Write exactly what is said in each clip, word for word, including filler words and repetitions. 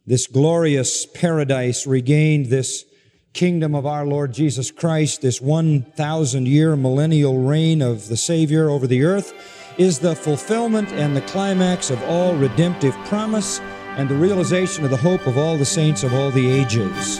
This glorious paradise regained, this kingdom of our Lord Jesus Christ, this one thousand year millennial reign of the Savior over the earth, is the fulfillment and the climax of all redemptive promise and the realization of the hope of all the saints of all the ages.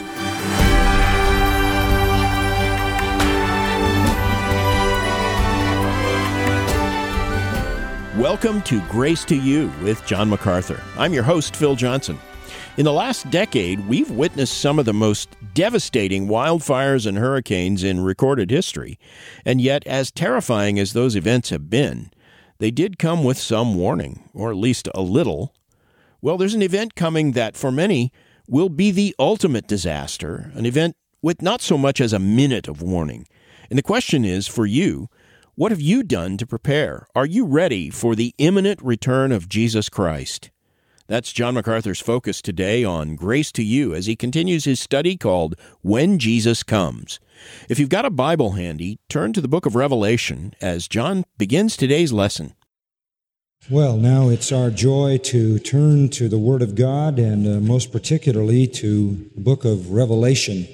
Welcome to Grace to You with John MacArthur. I'm your host, Phil Johnson. In the last decade, we've witnessed some of the most devastating wildfires and hurricanes in recorded history. And yet, as terrifying as those events have been, they did come with some warning, or at least a little. Well, there's an event coming that, for many, will be the ultimate disaster, an event with not so much as a minute of warning. And the question is, for you, what have you done to prepare? Are you ready for the imminent return of Jesus Christ? That's John MacArthur's focus today on Grace to You as he continues his study called When Jesus Comes. If you've got a Bible handy, turn to the book of Revelation as John begins today's lesson. Well, now it's our joy to turn to the Word of God and uh, most particularly to the book of Revelation.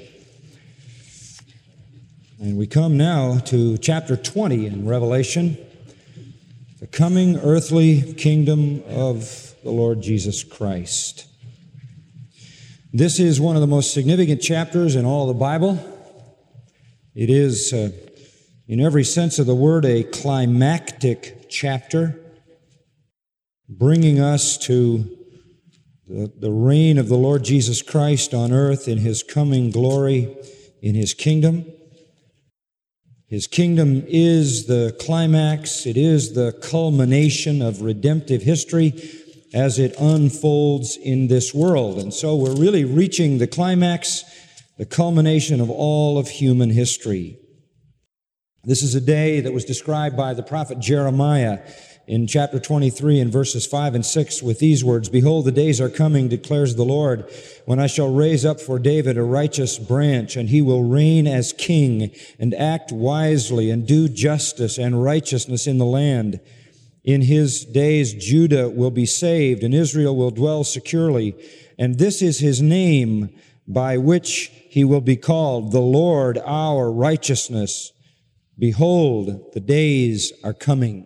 And we come now to chapter twenty in Revelation, the coming earthly kingdom of the Lord Jesus Christ. This is one of the most significant chapters in all the Bible. It is, uh, in every sense of the word, a climactic chapter, bringing us to the, the reign of the Lord Jesus Christ on earth in His coming glory in His kingdom. His kingdom is the climax, it is the culmination of redemptive history as it unfolds in this world. And so we're really reaching the climax, the culmination of all of human history. This is a day that was described by the prophet Jeremiah in chapter twenty-three and verses five and six with these words, "Behold, the days are coming, declares the Lord, when I shall raise up for David a righteous branch, and he will reign as king and act wisely and do justice and righteousness in the land. In his days Judah will be saved, and Israel will dwell securely. And this is his name by which he will be called, the Lord our righteousness. Behold, the days are coming."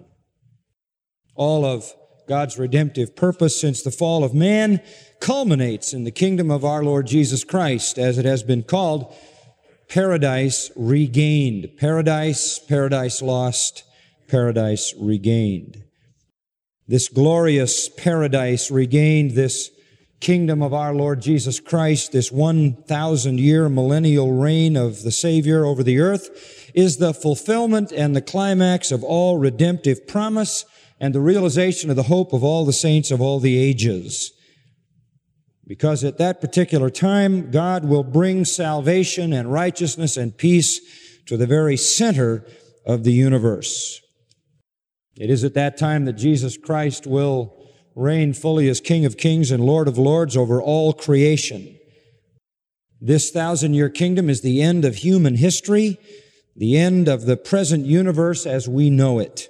All of God's redemptive purpose since the fall of man culminates in the kingdom of our Lord Jesus Christ, as it has been called, paradise regained. Paradise, paradise lost, paradise regained. This glorious paradise regained, this kingdom of our Lord Jesus Christ, this one thousand year millennial reign of the Savior over the earth, is the fulfillment and the climax of all redemptive promise and the realization of the hope of all the saints of all the ages. Because at that particular time, God will bring salvation and righteousness and peace to the very center of the universe. It is at that time that Jesus Christ will reign fully as King of Kings and Lord of Lords over all creation. This thousand-year kingdom is the end of human history, the end of the present universe as we know it.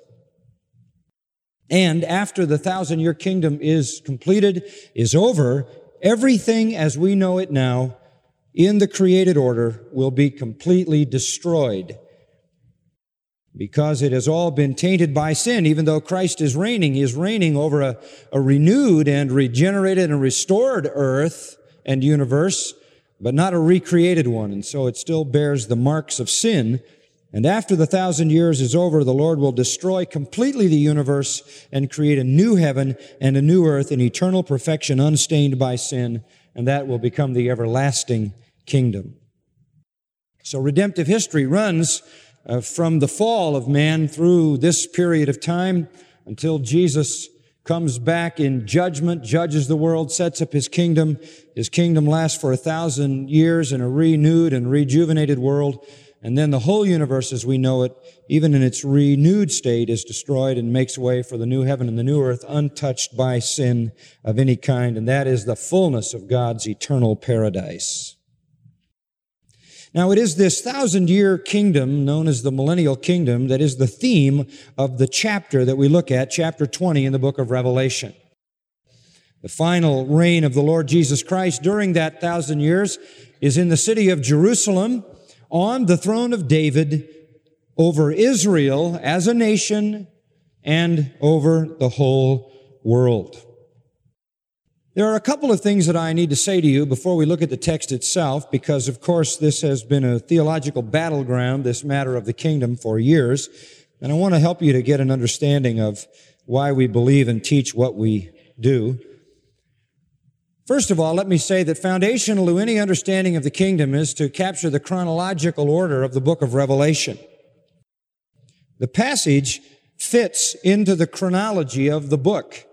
And after the thousand-year kingdom is completed, is over, everything as we know it now in the created order will be completely destroyed because it has all been tainted by sin. Even though Christ is reigning, He is reigning over a, a renewed and regenerated and restored earth and universe, but not a recreated one. And so it still bears the marks of sin. And after the thousand years is over, the Lord will destroy completely the universe and create a new heaven and a new earth in eternal perfection unstained by sin, and that will become the everlasting kingdom. So redemptive history runs uh, from the fall of man through this period of time until Jesus comes back in judgment, judges the world, sets up His kingdom. His kingdom lasts for a thousand years in a renewed and rejuvenated world. And then the whole universe as we know it, even in its renewed state, is destroyed and makes way for the new heaven and the new earth untouched by sin of any kind. And that is the fullness of God's eternal paradise. Now, it is this thousand-year kingdom known as the millennial kingdom that is the theme of the chapter that we look at, chapter twenty in the book of Revelation. The final reign of the Lord Jesus Christ during that thousand years is in the city of Jerusalem on the throne of David over Israel as a nation and over the whole world. There are a couple of things that I need to say to you before we look at the text itself, because, of course, this has been a theological battleground, this matter of the kingdom, for years, and I want to help you to get an understanding of why we believe and teach what we do. First of all, let me say that foundational to any understanding of the kingdom is to capture the chronological order of the book of Revelation. The passage fits into the chronology of the book.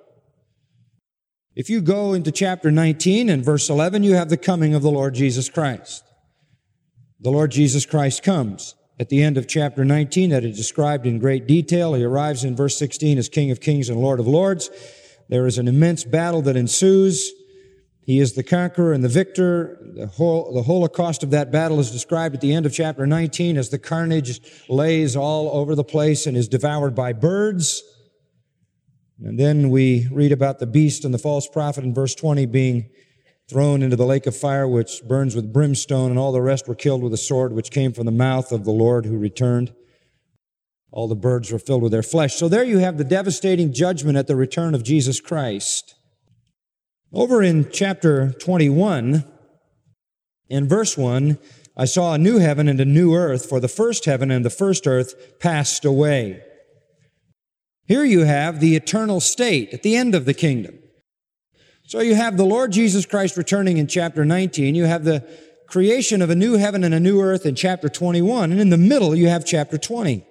If you go into chapter nineteen and verse eleven, you have the coming of the Lord Jesus Christ. The Lord Jesus Christ comes. At the end of chapter nineteen, that is described in great detail, he arrives in verse sixteen as King of Kings and Lord of Lords. There is an immense battle that ensues. He is the conqueror and the victor. The whole, the holocaust of that battle is described at the end of chapter nineteen as the carnage lays all over the place and is devoured by birds. And then we read about the beast and the false prophet in verse twenty being thrown into the lake of fire, which burns with brimstone, and all the rest were killed with a sword which came from the mouth of the Lord who returned. All the birds were filled with their flesh. So there you have the devastating judgment at the return of Jesus Christ. Over in chapter twenty-one, in verse one, I saw a new heaven and a new earth, for the first heaven and the first earth passed away. Here you have the eternal state at the end of the kingdom. So you have the Lord Jesus Christ returning in chapter nineteen. You have the creation of a new heaven and a new earth in chapter twenty-one. And in the middle, you have chapter twenty.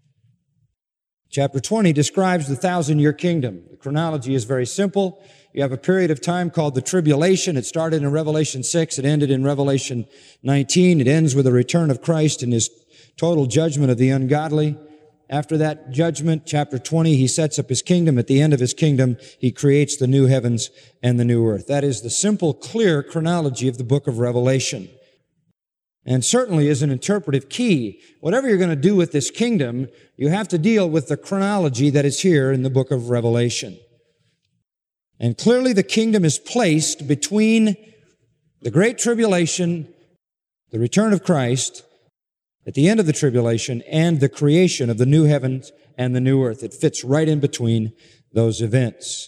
Chapter twenty describes the thousand-year kingdom. The chronology is very simple. You have a period of time called the tribulation. It started in Revelation six. It ended in Revelation nineteen. It ends with the return of Christ and his total judgment of the ungodly. After that judgment, chapter twenty, he sets up his kingdom. At the end of his kingdom, he creates the new heavens and the new earth. That is the simple, clear chronology of the book of Revelation. And certainly is an interpretive key. Whatever you're going to do with this kingdom, you have to deal with the chronology that is here in the book of Revelation. And clearly the kingdom is placed between the great tribulation, the return of Christ, at the end of the tribulation, and the creation of the new heavens and the new earth. It fits right in between those events.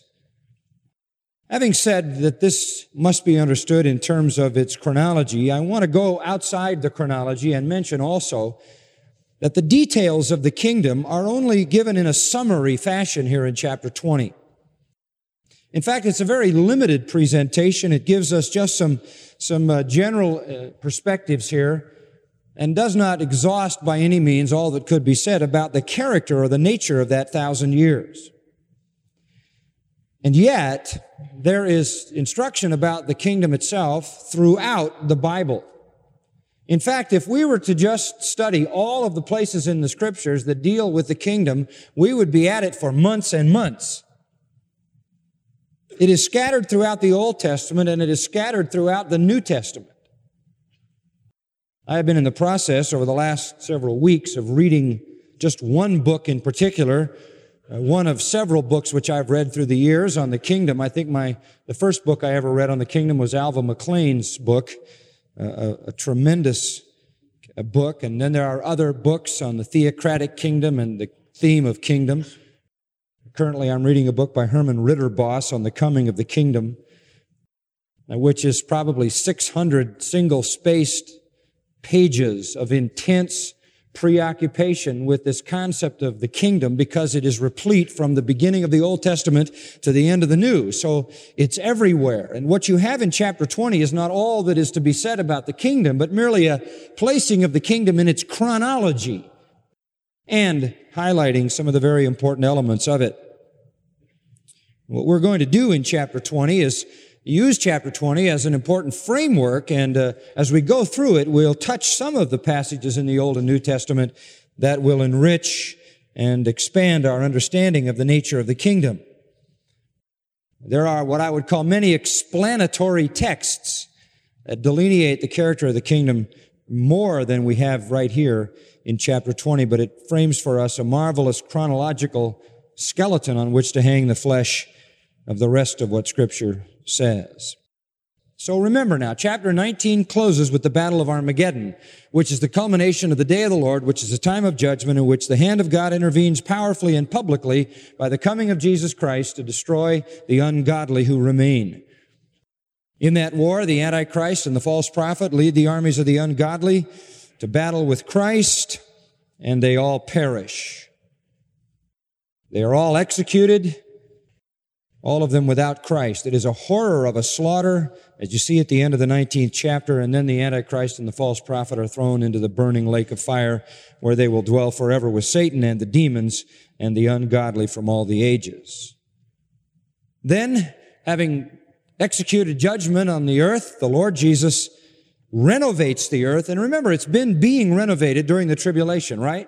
Having said that this must be understood in terms of its chronology, I want to go outside the chronology and mention also that the details of the kingdom are only given in a summary fashion here in chapter twenty. In fact, it's a very limited presentation. It gives us just some, some uh, general uh, perspectives here and does not exhaust by any means all that could be said about the character or the nature of that thousand years. And yet, there is instruction about the kingdom itself throughout the Bible. In fact, if we were to just study all of the places in the Scriptures that deal with the kingdom, we would be at it for months and months. It is scattered throughout the Old Testament, and it is scattered throughout the New Testament. I have been in the process over the last several weeks of reading just one book in particular, uh, one of several books which I've read through the years on the kingdom. I think my the first book I ever read on the kingdom was Alva McLean's book, uh, a, a tremendous book. And then there are other books on the theocratic kingdom and the theme of kingdom. Currently, I'm reading a book by Herman Ritterboss on the coming of the kingdom, which is probably six hundred single-spaced pages of intense preoccupation with this concept of the kingdom, because it is replete from the beginning of the Old Testament to the end of the New. So it's everywhere. And what you have in chapter twenty is not all that is to be said about the kingdom, but merely a placing of the kingdom in its chronology and highlighting some of the very important elements of it. What we're going to do in chapter twenty is use chapter twenty as an important framework, and uh, as we go through it, we'll touch some of the passages in the Old and New Testament that will enrich and expand our understanding of the nature of the kingdom. There are what I would call many explanatory texts that delineate the character of the kingdom more than we have right here in chapter twenty, but it frames for us a marvelous chronological skeleton on which to hang the flesh of the rest of what Scripture says. So remember now, chapter nineteen closes with the Battle of Armageddon, which is the culmination of the day of the Lord, which is a time of judgment in which the hand of God intervenes powerfully and publicly by the coming of Jesus Christ to destroy the ungodly who remain. In that war, the Antichrist and the false prophet lead the armies of the ungodly to battle with Christ, and they all perish. They are all executed, all of them without Christ. It is a horror of a slaughter, as you see at the end of the nineteenth chapter, and then the Antichrist and the false prophet are thrown into the burning lake of fire, where they will dwell forever with Satan and the demons and the ungodly from all the ages. Then, having executed judgment on the earth, the Lord Jesus renovates the earth. And remember, it's been being renovated during the tribulation, right?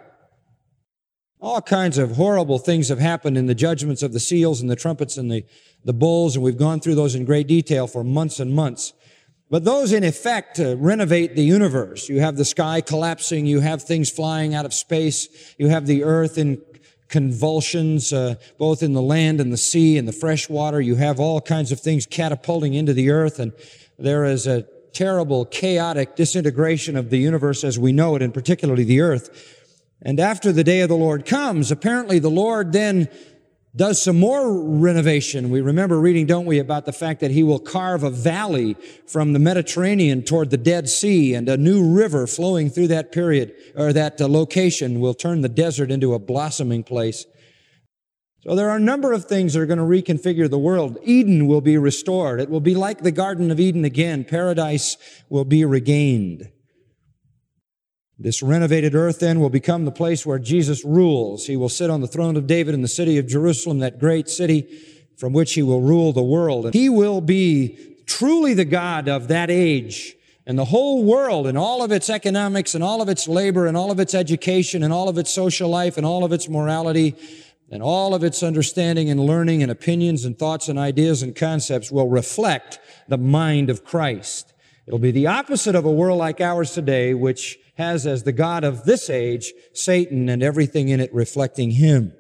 All kinds of horrible things have happened in the judgments of the seals and the trumpets and the, the bowls, and we've gone through those in great detail for months and months. But those, in effect, uh, renovate the universe. You have the sky collapsing. You have things flying out of space. You have the earth in convulsions, uh, both in the land and the sea and the fresh water. You have all kinds of things catapulting into the earth, and there is a terrible, chaotic disintegration of the universe as we know it, and particularly the earth. And after the day of the Lord comes, apparently the Lord then does some more renovation. We remember reading, don't we, about the fact that He will carve a valley from the Mediterranean toward the Dead Sea, and a new river flowing through that period, or that uh, location, will turn the desert into a blossoming place. So there are a number of things that are going to reconfigure the world. Eden will be restored. It will be like the Garden of Eden again. Paradise will be regained. This renovated earth then will become the place where Jesus rules. He will sit on the throne of David in the city of Jerusalem, that great city from which He will rule the world. And He will be truly the God of that age. And the whole world and all of its economics and all of its labor and all of its education and all of its social life and all of its morality and all of its understanding and learning and opinions and thoughts and ideas and concepts will reflect the mind of Christ. It'll be the opposite of a world like ours today, which has as the God of this age Satan and everything in it reflecting him.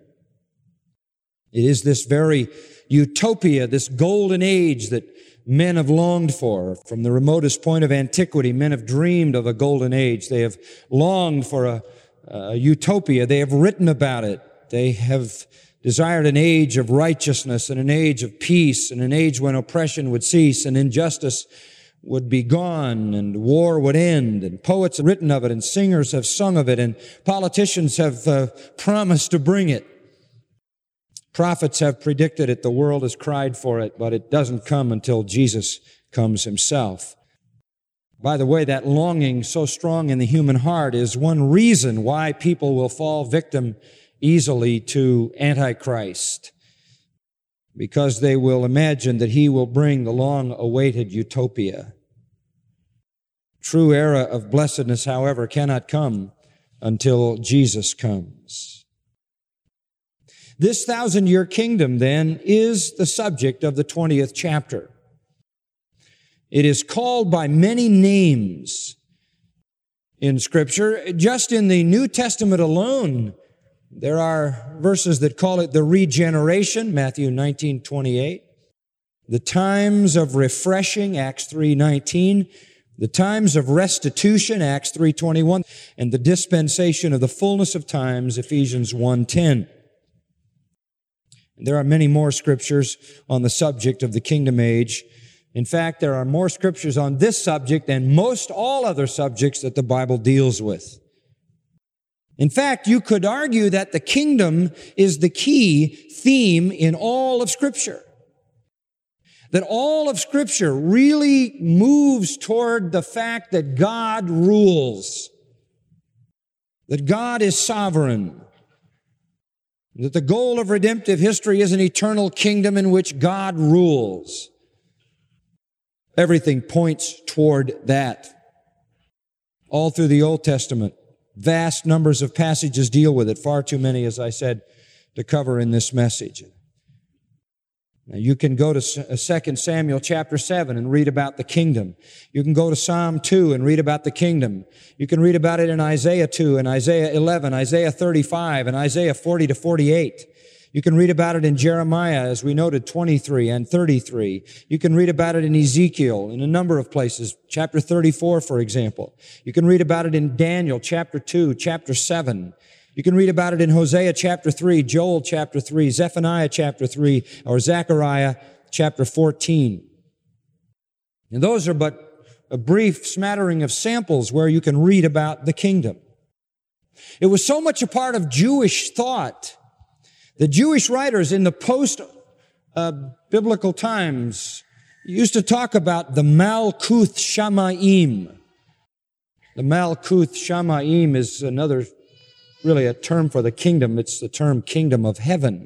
It is this very utopia, this golden age that men have longed for. From the remotest point of antiquity, men have dreamed of a golden age. They have longed for a, a utopia. They have written about it. They have desired an age of righteousness and an age of peace and an age when oppression would cease and injustice would be gone and war would end. And poets have written of it and singers have sung of it and politicians have uh, promised to bring it. Prophets have predicted it. The world has cried for it, but it doesn't come until Jesus comes Himself. By the way, that longing so strong in the human heart is one reason why people will fall victim easily to Antichrist, because they will imagine that he will bring the long-awaited utopia. True era of blessedness, however, cannot come until Jesus comes. This thousand-year kingdom, then, is the subject of the twentieth chapter. It is called by many names in Scripture. Just in the New Testament alone, there are verses that call it the regeneration, Matthew nineteen twenty-eight. The times of refreshing, Acts three nineteen. The times of restitution, Acts three twenty-one. And the dispensation of the fullness of times, Ephesians one ten. There are many more scriptures on the subject of the kingdom age. In fact, there are more scriptures on this subject than most all other subjects that the Bible deals with. In fact, you could argue that the kingdom is the key theme in all of Scripture. That all of Scripture really moves toward the fact that God rules. That God is sovereign. That the goal of redemptive history is an eternal kingdom in which God rules. Everything points toward that. All through the Old Testament. Vast numbers of passages deal with it, far too many, as I said, to cover in this message. Now, you can go to Second Samuel chapter seven and read about the kingdom. You can go to Psalm two and read about the kingdom. You can read about it in Isaiah two and Isaiah eleven, Isaiah thirty-five, and Isaiah forty to forty-eight. You can read about it in Jeremiah, as we noted, twenty-three and thirty-three. You can read about it in Ezekiel, in a number of places, chapter thirty-four, for example. You can read about it in Daniel, chapter two, chapter seven. You can read about it in Hosea, chapter three, Joel, chapter three, Zephaniah, chapter three, or Zechariah, chapter fourteen. And those are but a brief smattering of samples where you can read about the kingdom. It was so much a part of Jewish thought. The Jewish writers in the post-biblical uh, times used to talk about the Malkuth Shamayim. The Malkuth Shamayim is another, really a term for the kingdom. It's the term kingdom of heaven.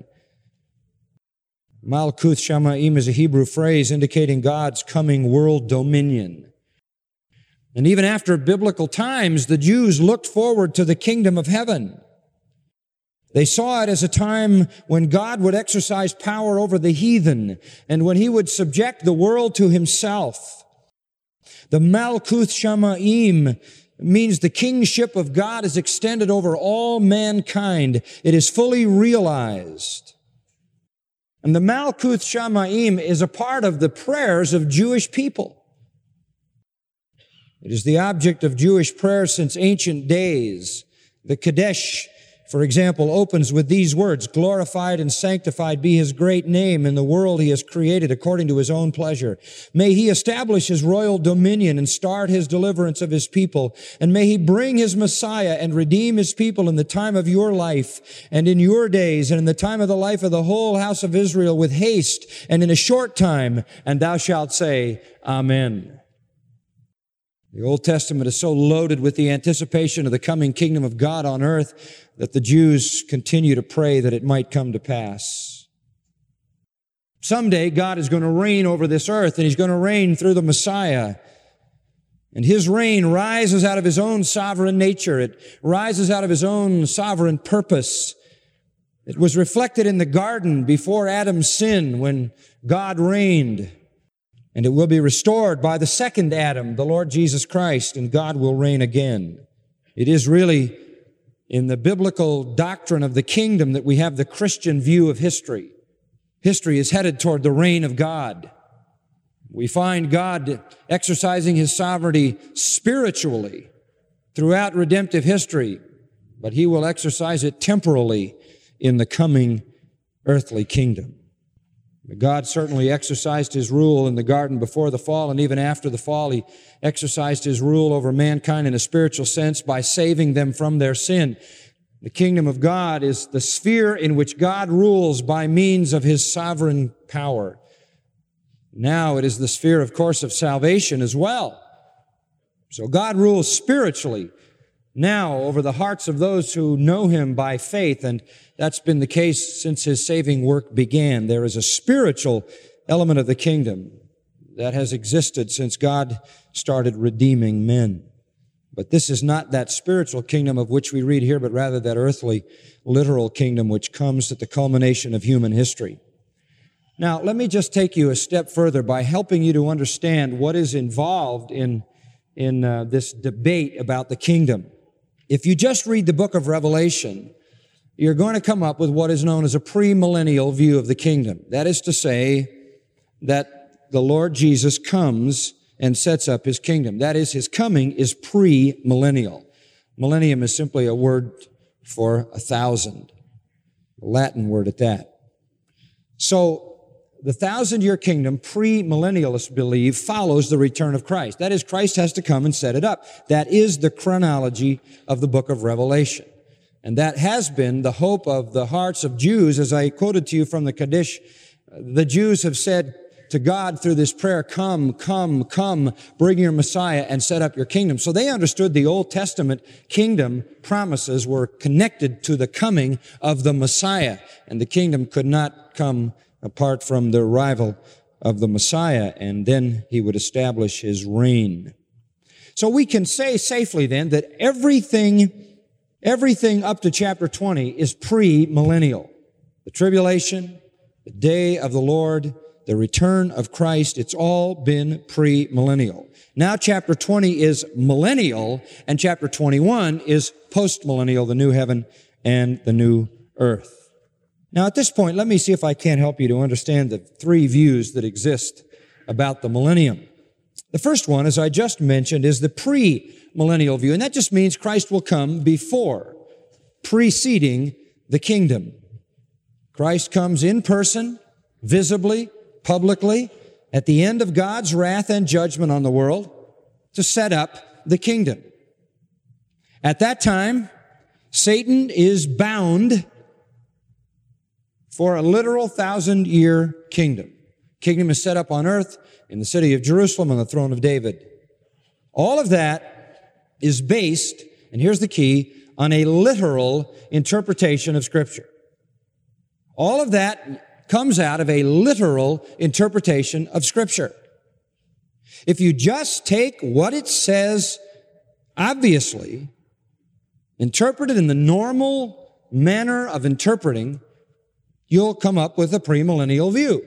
Malkuth Shamayim is a Hebrew phrase indicating God's coming world dominion. And even after biblical times, the Jews looked forward to the kingdom of heaven. They saw it as a time when God would exercise power over the heathen and when He would subject the world to Himself. The Malkuth Shamayim means the kingship of God is extended over all mankind. It is fully realized. And the Malkuth Shamayim is a part of the prayers of Jewish people. It is the object of Jewish prayer since ancient days. The Kadesh, for example, opens with these words, "Glorified and sanctified be His great name in the world He has created according to His own pleasure. May He establish His royal dominion and start His deliverance of His people. And may He bring His Messiah and redeem His people in the time of your life and in your days and in the time of the life of the whole house of Israel with haste and in a short time. And thou shalt say, Amen." The Old Testament is so loaded with the anticipation of the coming kingdom of God on earth that the Jews continue to pray that it might come to pass. Someday God is going to reign over this earth, and He's going to reign through the Messiah. And His reign rises out of His own sovereign nature. It rises out of His own sovereign purpose. It was reflected in the garden before Adam's sin when God reigned. And it will be restored by the second Adam, the Lord Jesus Christ, and God will reign again. It is really in the biblical doctrine of the kingdom that we have the Christian view of history. History is headed toward the reign of God. We find God exercising His sovereignty spiritually throughout redemptive history, but He will exercise it temporally in the coming earthly kingdom. God certainly exercised His rule in the garden before the fall, and even after the fall, He exercised His rule over mankind in a spiritual sense by saving them from their sin. The kingdom of God is the sphere in which God rules by means of His sovereign power. Now it is the sphere, of course, of salvation as well. So God rules spiritually now over the hearts of those who know Him by faith, and that's been the case since His saving work began. There is a spiritual element of the kingdom that has existed since God started redeeming men. But this is not that spiritual kingdom of which we read here, but rather that earthly, literal kingdom which comes at the culmination of human history. Now, let me just take you a step further by helping you to understand what is involved in, in uh, this debate about the kingdom. If you just read the book of Revelation, you're going to come up with what is known as a premillennial view of the kingdom. That is to say that the Lord Jesus comes and sets up His kingdom. That is, His coming is premillennial. Millennium is simply a word for a thousand, a Latin word at that. So, the thousand-year kingdom, premillennialists believe, follows the return of Christ. That is, Christ has to come and set it up. That is the chronology of the book of Revelation. And that has been the hope of the hearts of Jews. As I quoted to you from the Kaddish, the Jews have said to God through this prayer, "Come, come, come, bring your Messiah and set up your kingdom." So they understood the Old Testament kingdom promises were connected to the coming of the Messiah. And the kingdom could not come apart from the arrival of the Messiah, and then He would establish His reign. So we can say safely then that everything, everything up to chapter twenty is pre-millennial. The tribulation, the day of the Lord, the return of Christ, it's all been pre-millennial. Now chapter twenty is millennial, and chapter twenty-one is post-millennial, the new heaven and the new earth. Now, at this point, let me see if I can't help you to understand the three views that exist about the millennium. The first one, as I just mentioned, is the pre-millennial view, and that just means Christ will come before, preceding the kingdom. Christ comes in person, visibly, publicly, at the end of God's wrath and judgment on the world to set up the kingdom. At that time, Satan is bound for a literal thousand-year kingdom. Kingdom is set up on earth in the city of Jerusalem on the throne of David. All of that is based, and here's the key, on a literal interpretation of Scripture. All of that comes out of a literal interpretation of Scripture. If you just take what it says, obviously, interpret it in the normal manner of interpreting, you'll come up with a premillennial view.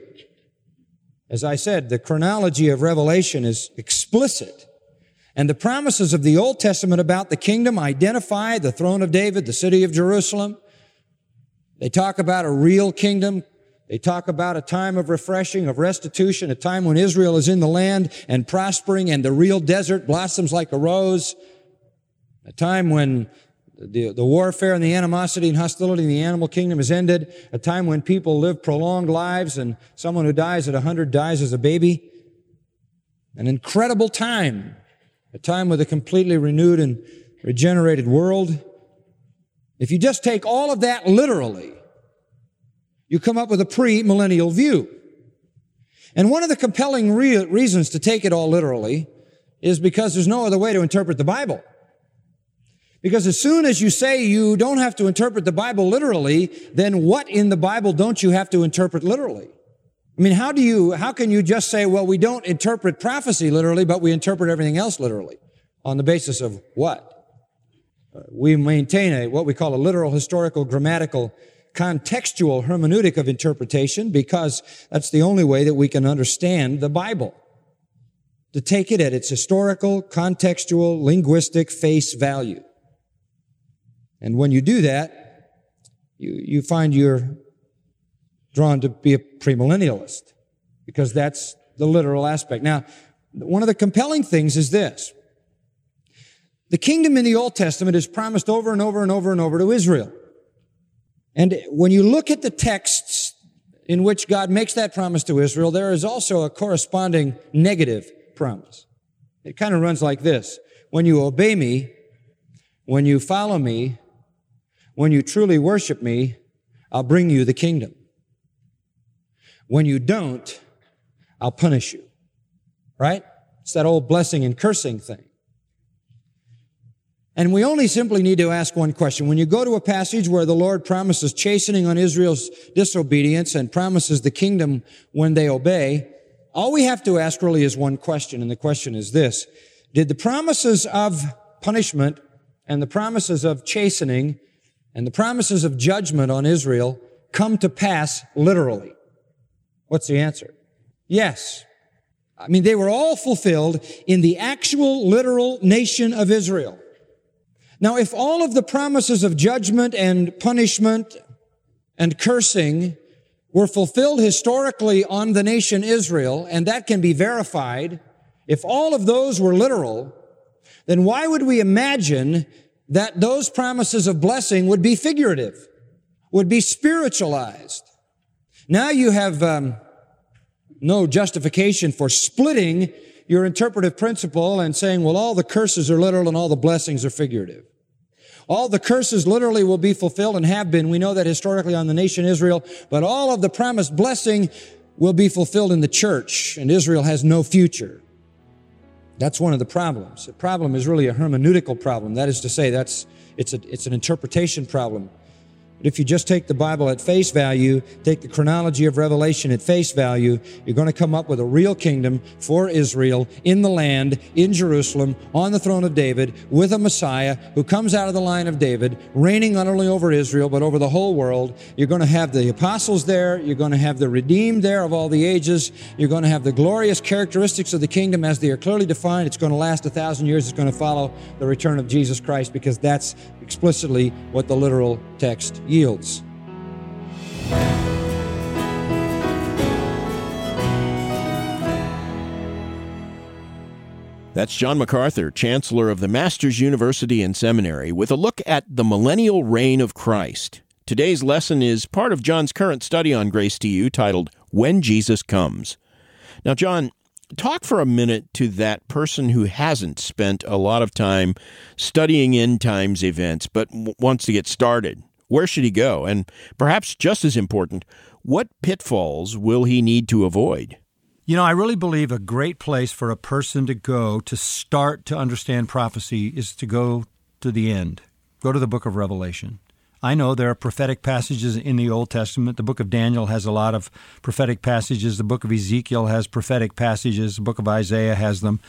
As I said, the chronology of Revelation is explicit, and the promises of the Old Testament about the kingdom identify the throne of David, the city of Jerusalem. They talk about a real kingdom. They talk about a time of refreshing, of restitution, a time when Israel is in the land and prospering and the real desert blossoms like a rose, a time when the, the warfare and the animosity and hostility in the animal kingdom is ended, a time when people live prolonged lives and someone who dies at one hundred dies as a baby. An incredible time, a time with a completely renewed and regenerated world. If you just take all of that literally, you come up with a pre-millennial view. And one of the compelling re- reasons to take it all literally is because there's no other way to interpret the Bible. Because as soon as you say you don't have to interpret the Bible literally, then what in the Bible don't you have to interpret literally? I mean, how do you, how can you just say, well, we don't interpret prophecy literally, but we interpret everything else literally? On the basis of what? Uh, we maintain a, what we call a literal, historical, grammatical, contextual hermeneutic of interpretation because that's the only way that we can understand the Bible. To take it at its historical, contextual, linguistic face value. And when you do that, you, you find you're drawn to be a premillennialist because that's the literal aspect. Now, one of the compelling things is this. The kingdom in the Old Testament is promised over and over and over and over to Israel. And when you look at the texts in which God makes that promise to Israel, there is also a corresponding negative promise. It kind of runs like this. When you obey me, when you follow me, when you truly worship me, I'll bring you the kingdom. When you don't, I'll punish you. Right? It's that old blessing and cursing thing. And we only simply need to ask one question. When you go to a passage where the Lord promises chastening on Israel's disobedience and promises the kingdom when they obey, all we have to ask really is one question, and the question is this. Did the promises of punishment and the promises of chastening and the promises of judgment on Israel come to pass literally? What's the answer? Yes. I mean, they were all fulfilled in the actual literal nation of Israel. Now, if all of the promises of judgment and punishment and cursing were fulfilled historically on the nation Israel, and that can be verified, if all of those were literal, then why would we imagine that those promises of blessing would be figurative, would be spiritualized? Now you have um, no justification for splitting your interpretive principle and saying, well, all the curses are literal and all the blessings are figurative. All the curses literally will be fulfilled and have been. We know that historically on the nation Israel, but all of the promised blessing will be fulfilled in the church, and Israel has no future. That's one of the problems. The problem is really a hermeneutical problem. That is to say, that's it's a, it's an interpretation problem. But if you just take the Bible at face value, take the chronology of Revelation at face value, you're going to come up with a real kingdom for Israel in the land, in Jerusalem, on the throne of David, with a Messiah who comes out of the line of David, reigning not only over Israel, but over the whole world. You're going to have the apostles there. You're going to have the redeemed there of all the ages. You're going to have the glorious characteristics of the kingdom as they are clearly defined. It's going to last a thousand years. It's going to follow the return of Jesus Christ because that's explicitly what the literal text yields. That's John MacArthur, Chancellor of the Masters University and Seminary, with a look at the millennial reign of Christ. Today's lesson is part of John's current study on Grace to You, titled When Jesus Comes. Now, John, talk for a minute to that person who hasn't spent a lot of time studying end times events, but w- wants to get started. Where should he go? And perhaps just as important, what pitfalls will he need to avoid? You know, I really believe a great place for a person to go to start to understand prophecy is to go to the end. Go to the book of Revelation. I know there are prophetic passages in the Old Testament. The book of Daniel has a lot of prophetic passages. The book of Ezekiel has prophetic passages. The book of Isaiah has them.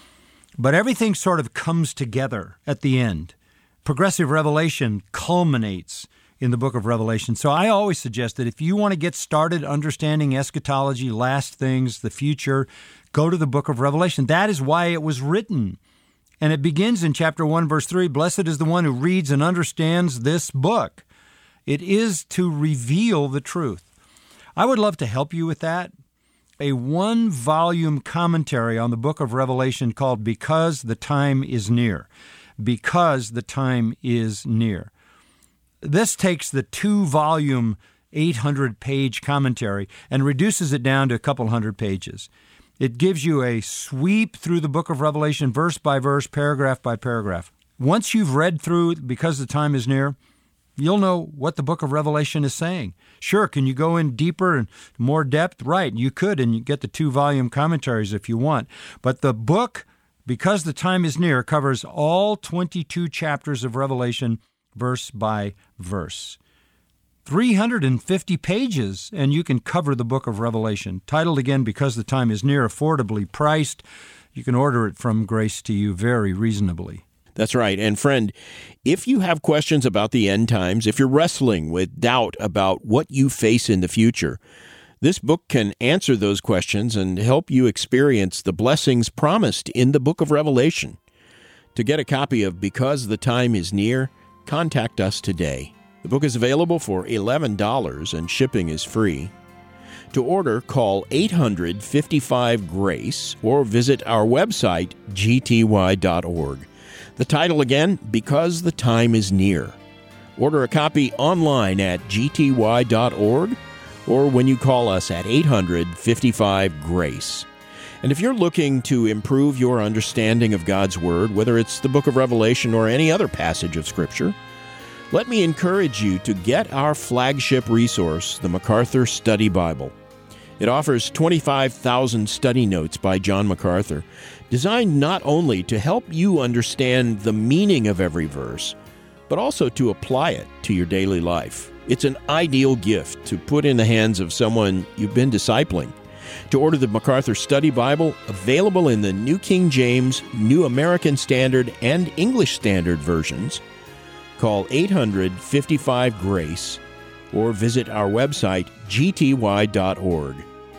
But everything sort of comes together at the end. Progressive revelation culminates in the book of Revelation. So I always suggest that if you want to get started understanding eschatology, last things, the future, go to the book of Revelation. That is why it was written. And it begins in chapter one, verse three, "Blessed is the one who reads and understands this book." It is to reveal the truth. I would love to help you with that. A one-volume commentary on the book of Revelation called Because the Time is Near. Because the Time is Near. This takes the two-volume, eight hundred page commentary and reduces it down to a couple hundred pages. It gives you a sweep through the book of Revelation, verse by verse, paragraph by paragraph. Once you've read through Because the Time is Near, you'll know what the book of Revelation is saying. Sure, can you go in deeper and more depth? Right, you could, and you get the two-volume commentaries if you want. But the book, Because the Time is Near, covers all twenty-two chapters of Revelation, verse by verse. three hundred fifty pages, and you can cover the book of Revelation. Titled again, Because the Time is Near, affordably priced. You can order it from Grace to You very reasonably. That's right. And friend, if you have questions about the end times, if you're wrestling with doubt about what you face in the future, this book can answer those questions and help you experience the blessings promised in the book of Revelation. To get a copy of Because the Time is Near, contact us today. The book is available for eleven dollars and shipping is free. To order, call eight hundred, fifty-five, GRACE or visit our website, g t y dot org. The title again, Because the Time is Near. Order a copy online at g t y dot org or when you call us at eight hundred, fifty-five, GRACE. And if you're looking to improve your understanding of God's Word, whether it's the book of Revelation or any other passage of Scripture, let me encourage you to get our flagship resource, the MacArthur Study Bible. It offers twenty-five thousand study notes by John MacArthur, designed not only to help you understand the meaning of every verse, but also to apply it to your daily life. It's an ideal gift to put in the hands of someone you've been discipling. To order the MacArthur Study Bible, available in the New King James, New American Standard, and English Standard versions, call eight hundred, fifty-five, GRACE or visit our website, g t y dot org.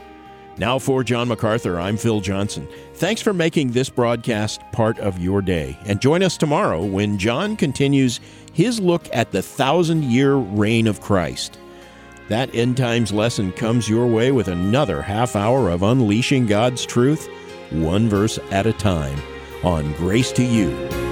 Now for John MacArthur, I'm Phil Johnson. Thanks for making this broadcast part of your day. And join us tomorrow when John continues his look at the thousand-year reign of Christ. That end times lesson comes your way with another half hour of unleashing God's truth, one verse at a time, on Grace to You.